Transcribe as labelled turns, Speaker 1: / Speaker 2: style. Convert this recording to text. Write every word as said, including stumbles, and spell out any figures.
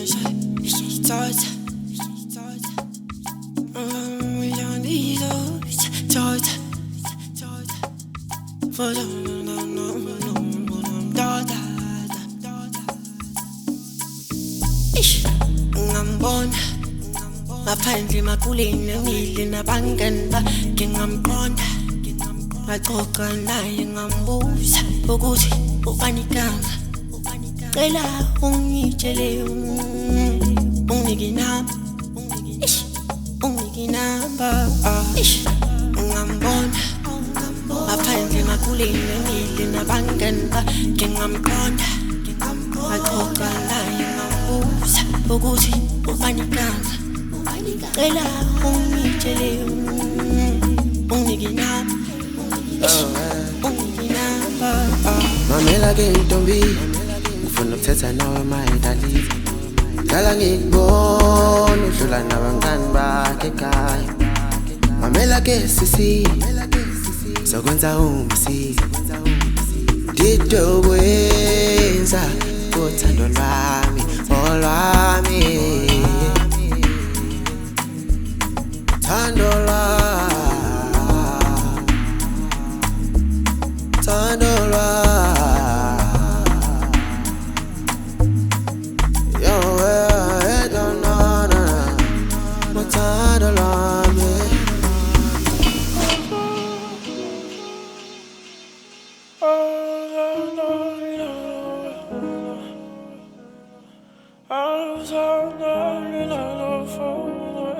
Speaker 1: Ngambona ngaphandle makuleni ngidle nabangani bakhe ngamqonda ngaxoxa naye ngambuza ukuthi ubani igama cela ungitshele ungike inamba ungike inamba ngambona ngaphandle makuleni ngidle nabangani bakhe ngamqonda ngaxoxa naye ngambuza ukuthi ubani igama cela ungitshele ungike inamba ungike inamba
Speaker 2: mamela ke ntombi ufuna ukuthetha nawe mayidali dala ngikubona udlula nabangani bakhe ekhaya mamela ke sisi sokwenza umbisi didokwenza uthando lwami olwami thando lwami thando lwami yo I don't know no thando lwami
Speaker 3: I was all night and I don't fall.